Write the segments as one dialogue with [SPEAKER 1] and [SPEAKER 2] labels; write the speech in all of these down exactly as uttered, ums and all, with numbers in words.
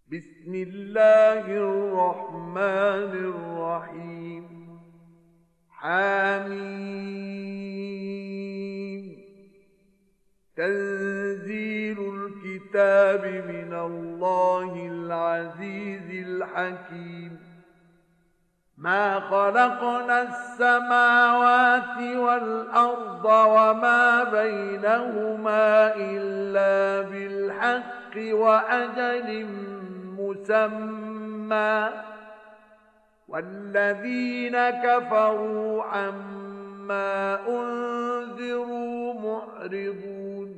[SPEAKER 1] بسم الله الرحمن الرحيم حميم تنزيل الكتاب من الله العزيز الحكيم ما خلقنا السماوات والأرض وما بينهما إلا بالحق وأجل مسمى والذين كفروا عما أنذروا معرضون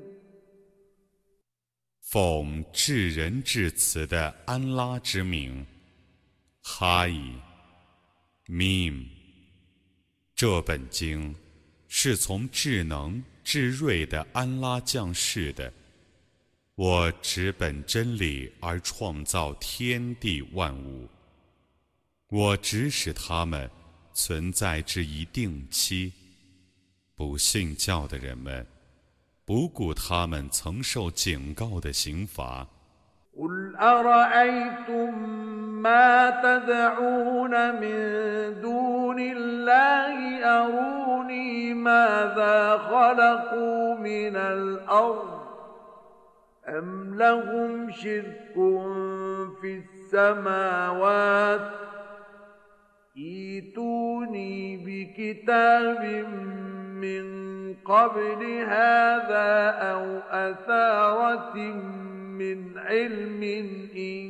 [SPEAKER 2] 奉至仁至慈的安拉之名，哈伊 Mim， 这本经是从智能至睿的安拉降世的。我只本真理而创造天地万物，我只使它们存在至一定期。不信教的人们，不顾他们曾受警告的刑罚。
[SPEAKER 1] قل أرأيتم ما تدعون من دون الله أروني ماذا خلقوا من الأرض أم لهم شرك في السماوات ائتوني بكتاب من قبل هذا أو أثارة من علم إن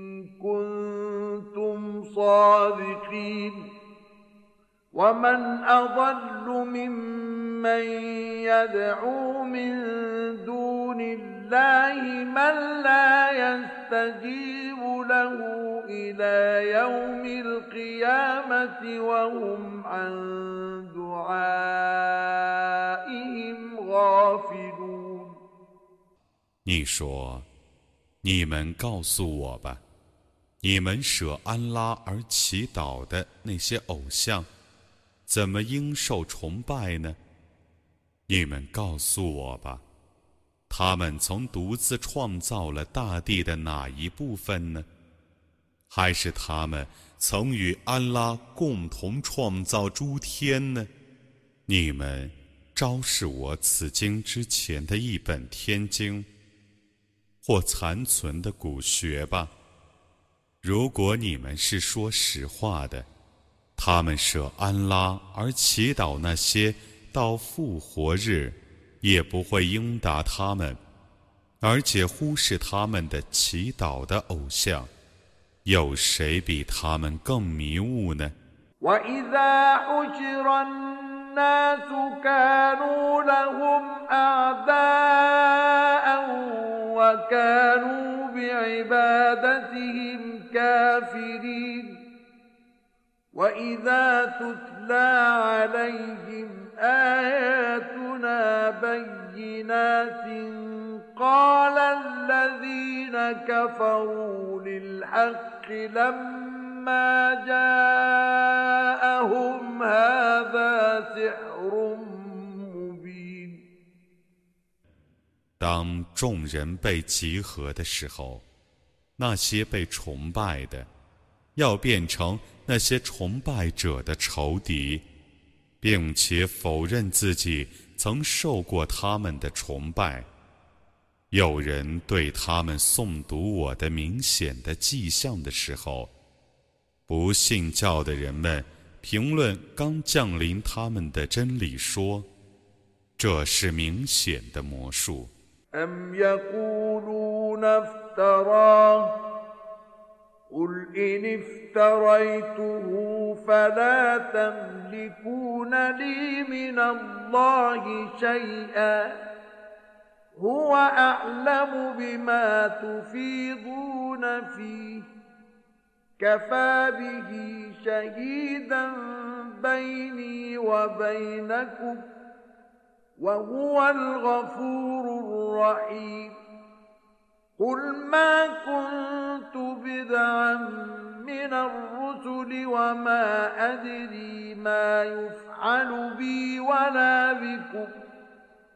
[SPEAKER 1] كنتم صادقين ومن أضل ممن يدعو من دون الله من لا يستجيب له إلى يوم القيامة وهم عن دعائهم غافلون
[SPEAKER 2] 你说你们告诉我吧，你们舍安拉而祈祷的那些偶像，怎么应受崇拜呢？你们告诉我吧，他们曾独自创造了大地的哪一部分呢？还是他们曾与安拉共同创造诸天呢？你们昭示我此经之前的一本天经或残存的古学吧。如果你们是说实话的，他们舍安拉而祈祷那些到复活日也不会应答他们，而且忽视他们的祈祷的偶像，有谁比他们更迷雾呢？
[SPEAKER 1] وإذا حشر الناس كانوا لهم أعداء وكانوا بعبادتهم كافرين وإذا تتلى عليهم آياتنا بينات قال الذين كفروا للحق لما جاءهم هذا سحر مبين
[SPEAKER 2] 当众人被集合的时候，那些被崇拜的要变成那些崇拜者的仇敌，并且否认自己曾受过他们的崇拜。有人对他们诵读我的明显的迹象的时候，不信教的人们评论刚降临他们的真理说，这是明显的魔术。
[SPEAKER 1] أم يقولون افتراه قل إن افتريته فلا تملكون لي من الله شيئا هو أعلم بما تفيضون فيه كفى به شهيدا بيني وبينكم وهو الغفور الرحيم قل ما كنت بدعا من الرسل وما أدري ما يفعل بي ولا بكم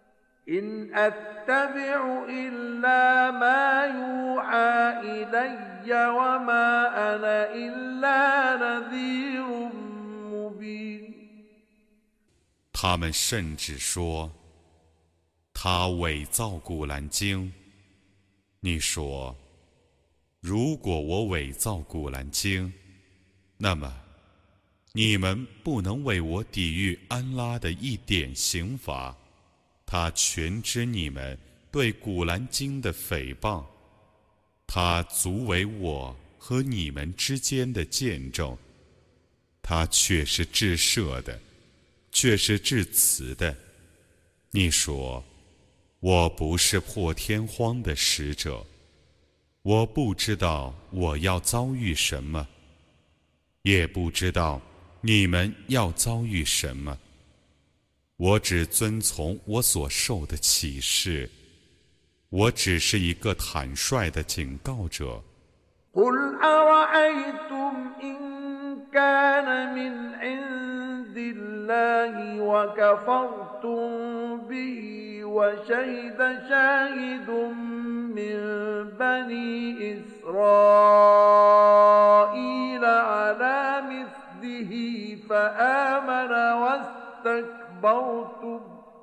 [SPEAKER 1] إن أتبع إلا ما يوحى إلي وما أنا إلا نذير مبين
[SPEAKER 2] 他们甚至说，他伪造古兰经。你说，如果我伪造古兰经，那么你们不能为我抵御安拉的一点刑罚。他全知你们对古兰经的诽谤，他足为我和你们之间的见证。他却是至赦的，却是至慈的。你说，我不是破天荒的使者，我不知道我要遭遇什么，也不知道你们要遭遇什么。我只遵从我所受的启示，我只是一个坦率的警告者。
[SPEAKER 1] قل أرأيتم إن كان من عند الله وكفرتم به وشهد شاهد من بني إسرائيل على مثله فآمن واستكبرتم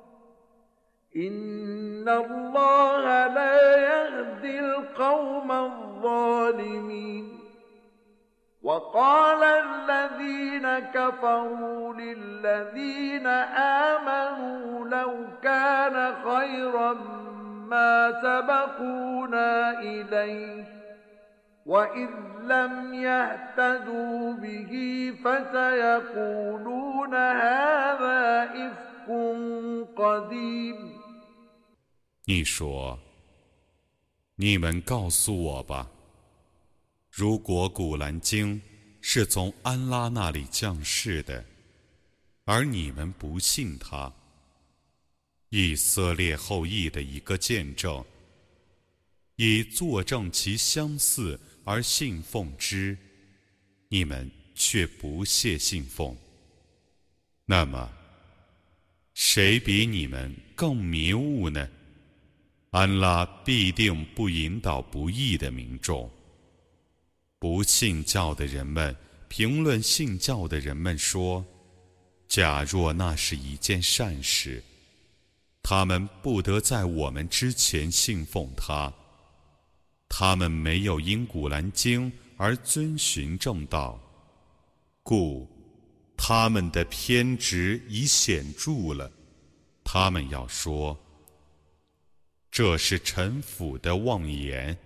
[SPEAKER 1] إن الله لا يهدي القوم الظالمين وقال الذين كفروا للذين آمنوا لو كان خيرا ما سبقونا إليه وإذ لم يهتدوا به فسيقولون هذا إفك قديم
[SPEAKER 2] 你说，你们告诉我吧，如果古兰经是从安拉那里降世的，而你们不信他，以色列后裔的一个见证，以作证其相似而信奉之，你们却不屑信奉，那么谁比你们更迷雾呢？安拉必定不引导不义的民众。不信教的人们评论信教的人们说，假若那是一件善事，他们不得在我们之前信奉他。他们没有因古兰经而遵循正道，故他们的偏执已显著了。他们要说，这是臣服的妄言。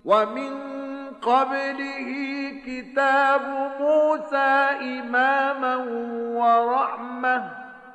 [SPEAKER 1] قبله كتاب موسى إماما ورحمة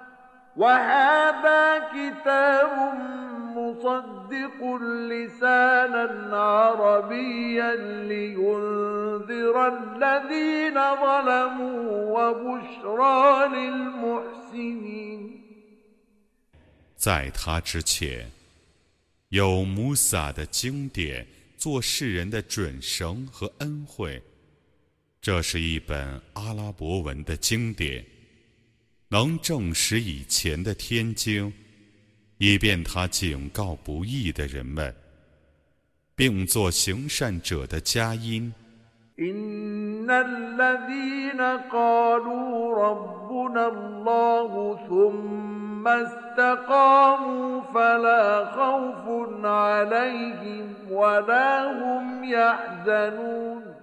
[SPEAKER 1] وهذا كتاب مصدق لسانا عربيا لينذر الذين ظلموا وبشرى للمحسنين
[SPEAKER 2] 在他之前，有穆萨的经典做世人的准绳和恩惠，这是一本阿拉伯文的经典，能证实以前的天经，以便他警告不义的人们，并做行善者的佳音。
[SPEAKER 1] إن الذين قالوا ربنا الله ثم استقاموا فلا خوف عليهم ولا هم يحزنون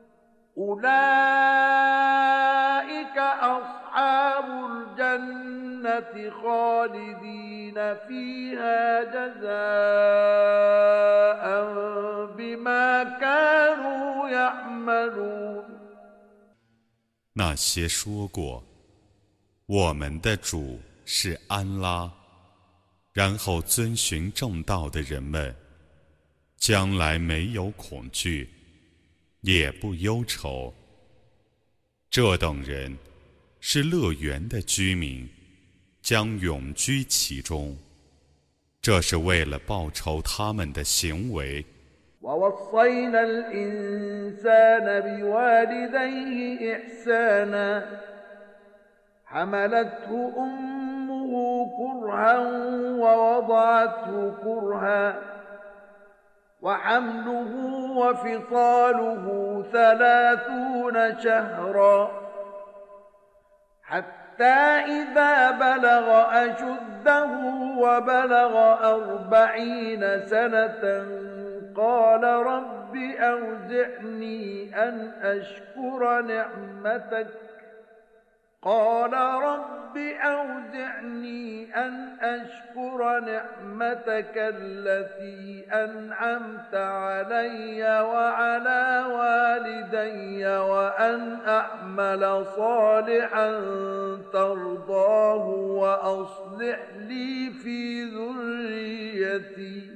[SPEAKER 1] أولئك أصحاب الجنة خالدين فيها جزاء بما كانوا يعملون
[SPEAKER 2] 那些说过我们的主是安拉，然后遵循正道的人们，将来没有恐惧，也不忧愁。这等人是乐园的居民，将永居其中。这是为了报酬他们的行为。
[SPEAKER 1] ووصينا الإنسان بوالديه إحسانا حملته أمه كرها ووضعته كرها وحمله وفصاله ثلاثون شهرا حتى إذا بلغ أشده وبلغ أربعين سنة قال رب أوزعني أن أشكر نعمتك قال رب أوزعني أن أشكر نعمتك التي أنعمت علي وعلى والدي وأن أعمل صالحا ترضاه وأصلح لي في ذريتي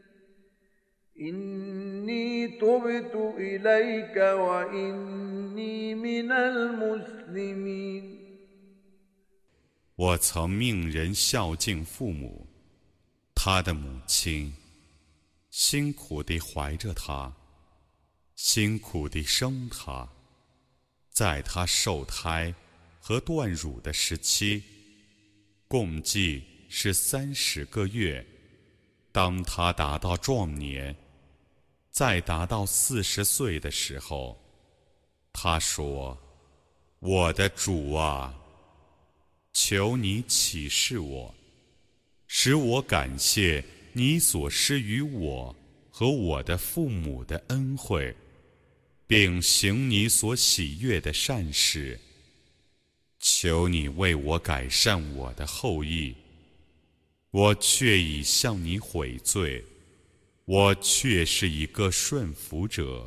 [SPEAKER 1] إني تبت إليك وإني من المسلمين
[SPEAKER 2] 我曾命人孝敬父母，他的母亲辛苦地怀着他，辛苦地生他，在他受胎和断乳的时期，共计是三十个月。当他达到壮年，在达到四十岁的时候，他说：“我的主啊，求你启示我，使我感谢你所施于我和我的父母的恩惠，并行你所喜悦的善事。求你为我改善我的后裔，我却已向你悔罪，我却是一个顺服者。”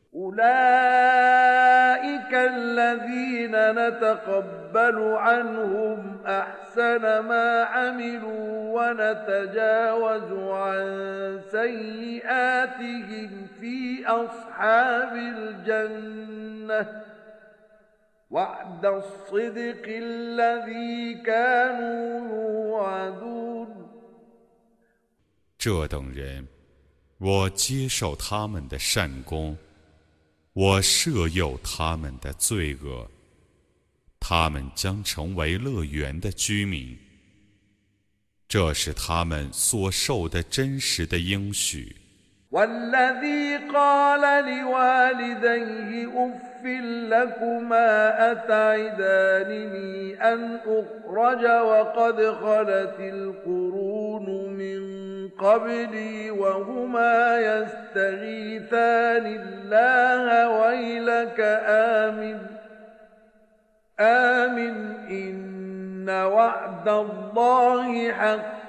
[SPEAKER 1] أولئك الذين نتقبل عنهم أحسن ما عملوا ونتجاوز عن سيئاتهم في أصحاب الجنة وعد الصدق الذي كانوا يوعدون
[SPEAKER 2] 这等人，我接受他们的善功，我赦宥他们的罪恶，他们将成为乐园的居民。这是他们所受的真实的应许。
[SPEAKER 1] والذي قال لوالديه أف لكما أتعدانني أن أخرج وقد خلت القرون من قبلي وهما يستغيثان الله ويلك آمن آمن إن وعد الله حق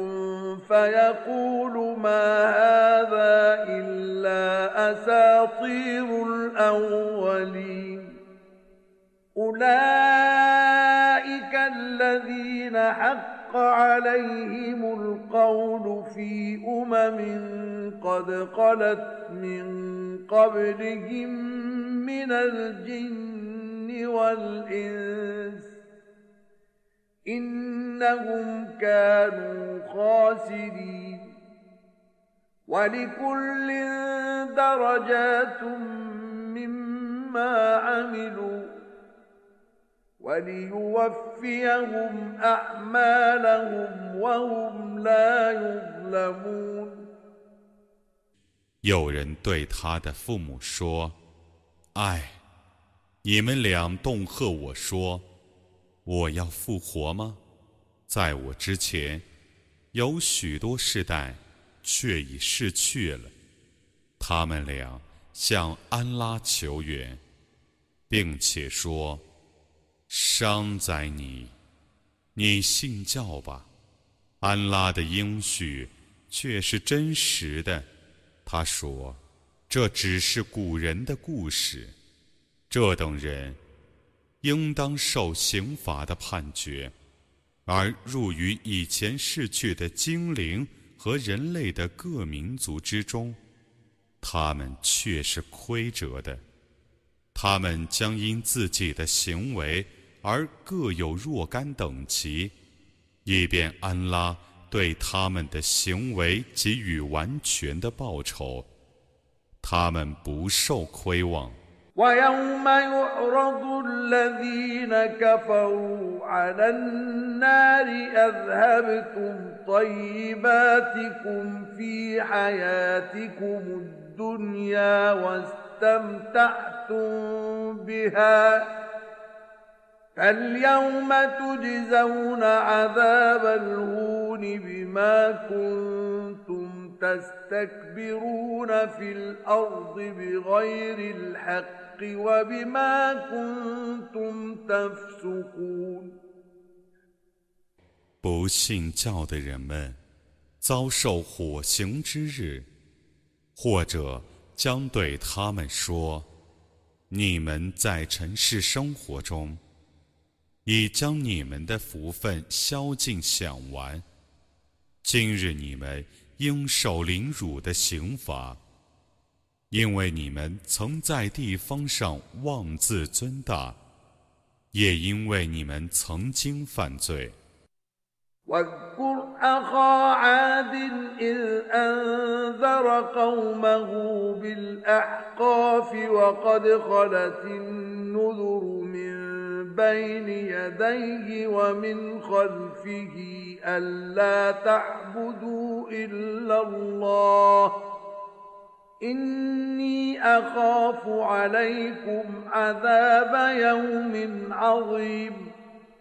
[SPEAKER 1] فيقول ما هذا إلا أساطير الأولين أولئك الذين حق عليهم القول في أمم قد خلت من قبلهم من الجن والإنس إنهم كانوا خاسرين ولكل درجات مما عملوا وليوفيهم أعمالهم وهم لا يظلمون
[SPEAKER 2] 有人对他的父母说：“哎，你们俩恫吓我说，我要复活吗？在我之前，有许多世代却已逝去了。他们俩向安拉求援，并且说：伤哉你，你信教吧！安拉的应许却是真实的。他说，这只是古人的故事，这等人应当受刑罚的判决，而入于以前逝去的精灵和人类的各民族之中，他们却是亏折的。他们将因自己的行为而各有若干等级，以便安拉对他们的行为给予完全的报酬，他们不受亏望。
[SPEAKER 1] ويوم يعرض الذين كفروا على النار أذهبتم طيباتكم في حياتكم الدنيا واستمتعتم بها فاليوم تجزون عذاب الهون بما كنتم تستكبرون في الأرض بغير الحق وبما كنتم تفسقون
[SPEAKER 2] 不信教的人们遭受火刑之日，或者将对他们说：你们在尘世生活中已将你们的福分消尽享完，今日你们应受凌辱的刑罚，因为你们曾在地方上妄自尊大，也因为你们曾经犯罪。
[SPEAKER 1] واذكر أخا عاد إذ أنذر قومه بالأحقاف وقد خلت النذر من بين يديه ومن خلفه ألا تعبدوا إلا الله إني أخاف عليكم عذاب يوم عظيم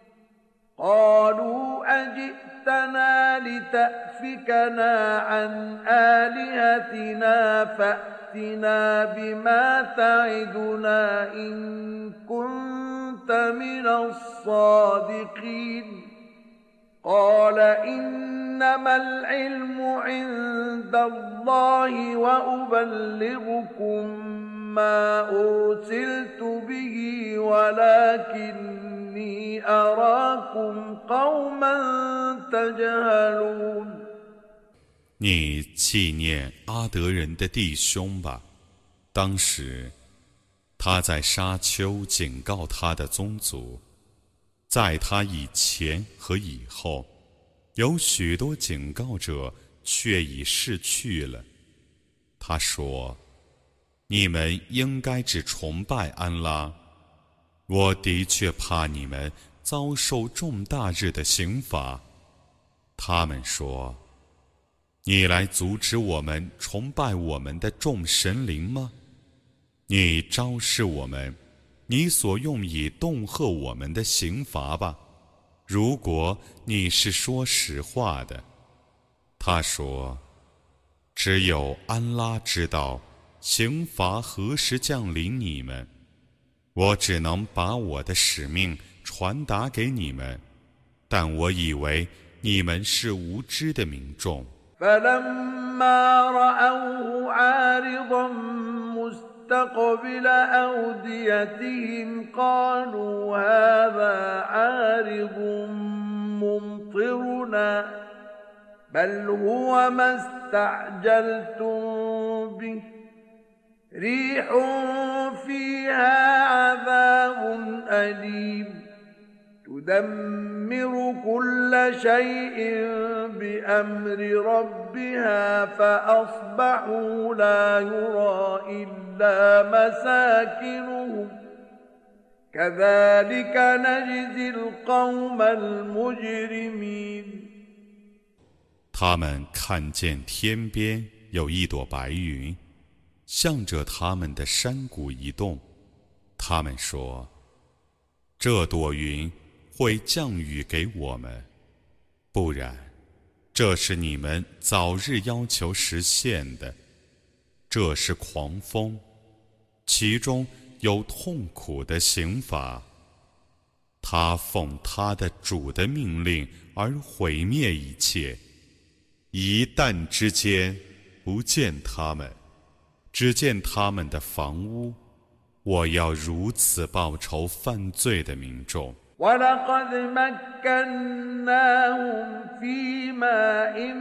[SPEAKER 1] قالوا أجئتنا لتأفكنا عن آلهتنا فأتنا بما تعدنا إن كنت من الصادقين قال إنما العلم عند الله وأبلغكم ما أرسلت به ولكني أراكم قوما تجهلون
[SPEAKER 2] 你纪念阿德人的弟兄吧。当时，他在沙丘警告他的宗族，在他以前和以后，有许多警告者却已逝去了。他说：你们应该只崇拜安拉，我的确怕你们遭受重大日的刑罚。他们说：你来阻止我们崇拜我们的众神灵吗？你昭示我们你所用以恫吓我们的刑罚吧，如果你是说实话的。他说：只有安拉知道刑罚何时降临你们，我只能把我的使命传达给你们，但我以为你们是无知的民众。
[SPEAKER 1] فلما رأوه عارضا مستقبل أوديتهم قالوا هذا عارض ممطرنا بل هو ما استعجلتم به ريح فيها عذاب أليم تدمر كل شيء بأمر ربها فأصبحوا لا يرى إلا مساكنهم كذلك نجزي القوم المجرمين
[SPEAKER 2] 他们看见天边有一朵白云，向着他们的山谷移动。他们说：这朵云会降雨给我们，不然，这是你们早日要求实现的。这是狂风，其中有痛苦的刑罚。他奉他的主的命令而毁灭一切，一旦之间不见他们，只见他们的房屋。我要如此报仇犯罪的民众。
[SPEAKER 1] ولقد مكناهم في ماء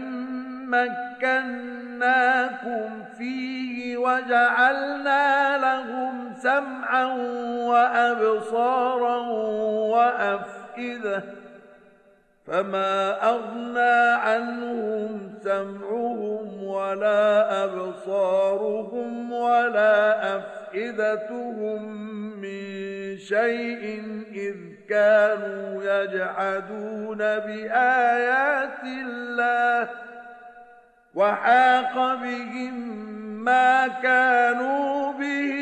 [SPEAKER 1] مكناكم فيه وجعلنا لهم سمعا وأبصارا وأفئدة فما أغنى عنهم سمعهم ولا أبصارهم ولا أفئدة أفئدتهم من شيء إذ كانوا يجحدون بآيات الله وحاق بهم ما كانوا به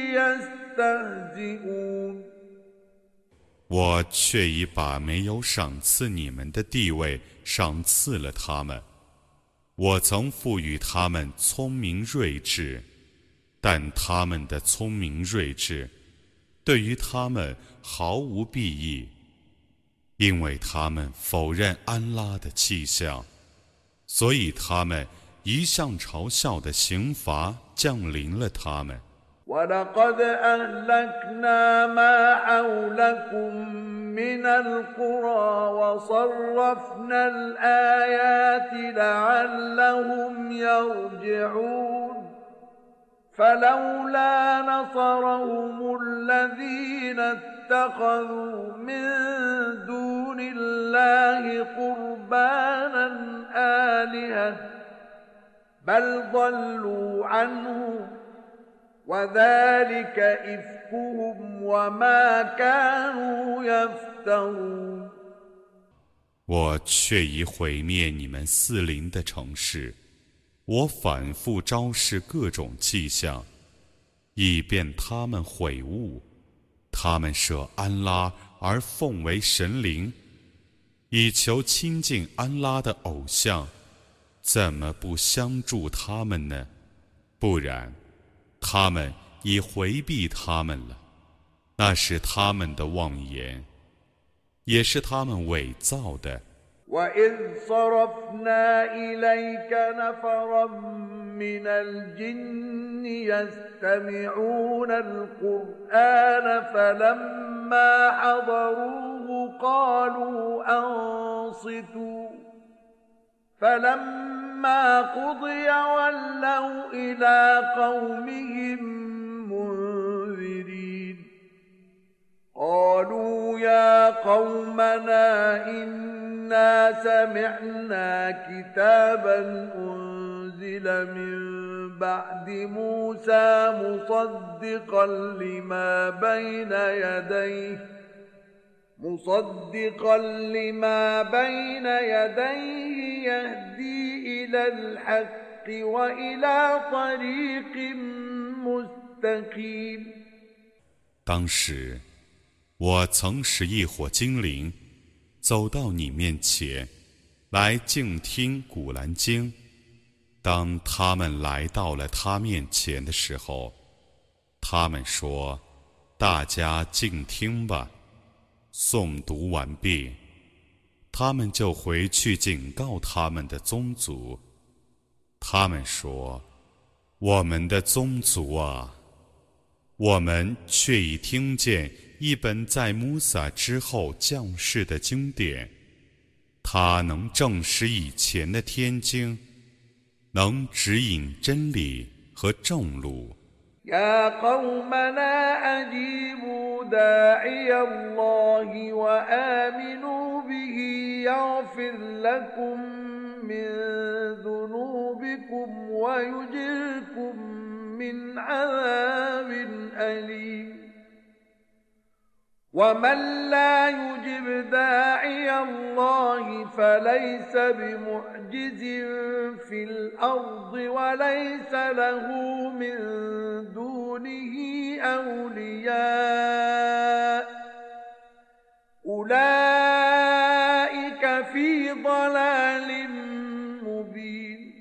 [SPEAKER 1] يستهزئون
[SPEAKER 2] 我却已把没有赏赐你们的地位赏赐了他们。我曾赋予他们聪明睿智，但他们的聪明睿智对于他们毫无裨益，因为他们否认安拉的气象，所以他们一向嘲笑的刑罚降临了他们。
[SPEAKER 1] ولقد أهلكنا ما حولكم من القرى وصرفنا الآيات لعلهم يرجعون فلولا نصرهم الذين اتخذوا من دون الله قربانا آلهة بل ضلوا عنهم وذلك إفكهم وما كانوا يفترون
[SPEAKER 2] 我却已毁灭你们四邻的城市，我反复昭示各种迹象，以便他们悔悟。他们舍安拉而奉为神灵，以求亲近安拉的偶像，怎么不相助他们呢？不然他们已回避他们了，那是他们的妄言，也是他们伪造的。
[SPEAKER 1] وإذ صرفنا إليك نفرا من الجن يستمعون القرآن فلما حضروه قالوا أنصتوا فلما قضي ولوا إلى قومهم منذرين قالوا يا قومنا إنا سمعنا كتابا أنزل من بعد موسى مصدقا لما بين يديه مصدقا لما بين يديه يهدي إلى الحق وإلى طريق مستقيم
[SPEAKER 2] 当时我曾使一伙精灵走到你面前来静听古兰经，当他们来到了他面前的时候，他们说：大家静听吧。诵读完毕，他们就回去警告他们的宗族。他们说：我们的宗族啊，我们却已听见一本在穆萨之后降世的经典，它能证实以前的天经，能指引真理和正路。
[SPEAKER 1] يا قومنا أجيبوا داعي الله وآمنوا به يغفر لكم من ذنوبكم ويجركم من عذاب أليم ومن لا يجب داعي الله فليس بمعجز في الأرض وليس له من دونه أولياء أولئك في ضلال مبين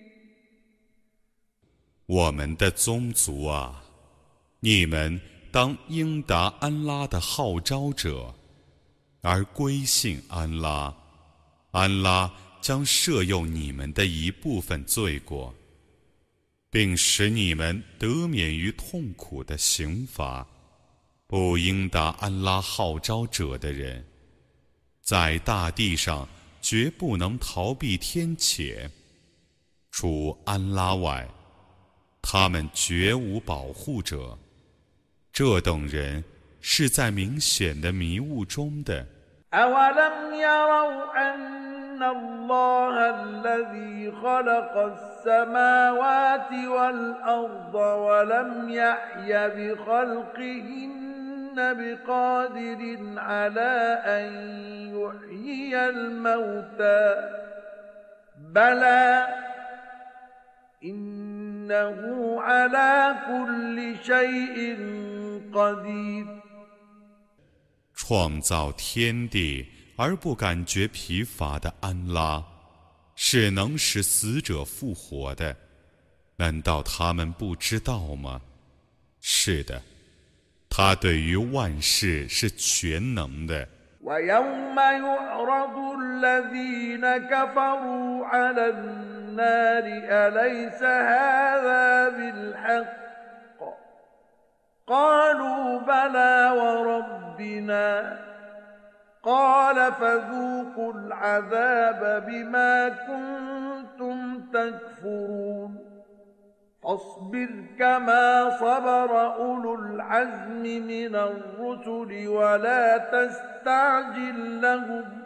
[SPEAKER 2] 我们的宗族啊，你们当应答安拉的号召者，而归信安拉，安拉将赦宥你们的一部分罪过，并使你们得免于痛苦的刑罚。不应答安拉号召者的人，在大地上绝不能逃避天谴，除安拉外，他们绝无保护者。这等人是在明显的迷雾中的。
[SPEAKER 1] أولم يروا أن إن الله الذي خلق السماوات والأرض ولم يحي بخلقهن بقادر على أن يحيي الموتى بلى إنه على كل شيء قدير
[SPEAKER 2] 创造天地而不感觉疲乏的安拉，是能使死者复活的。难道他们不知道吗？是的，他对于万事是全能的。
[SPEAKER 1] ويوم يعرض الذين كفروا على النار أليس هذا بالحق قالوا بلى وربنا قال فذوقوا العذاب بما كنتم تكفرون فاصبر كما صبر أولو العزم من الرسل ولا تستعجل لهم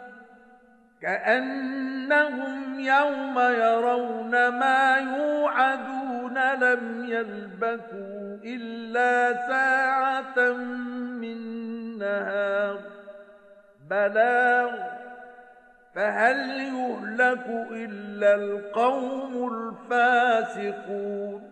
[SPEAKER 1] كأنهم يوم يرون ما يوعدون لم يلبثوا إلا ساعة من نهار بلاغ فهل يهلك إلا القوم الفاسقون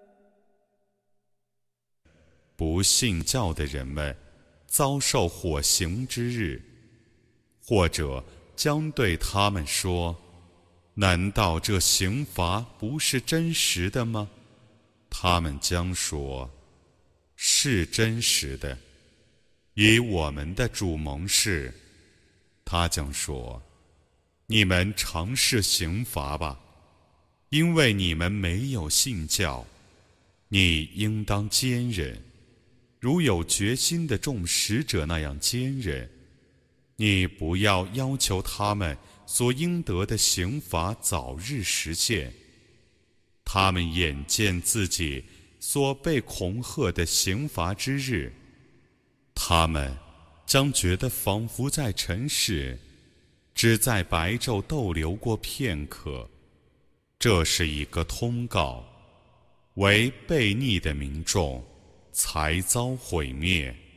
[SPEAKER 2] 不信教的人们遭受火刑之日，或者将对他们说：难道这刑罚不是真实的吗？他们将说：是真实的，以我们的主盟誓。他将说：你们尝试刑罚吧，因为你们没有信教。你应当坚忍，如有决心的众使者那样坚忍。你不要要求他们所应得的刑罚早日实现。他们眼见自己所被恐吓的刑罚之日，他们将觉得仿佛在尘世只在白昼逗留过片刻。这是一个通告，为悖逆的民众才遭毁灭。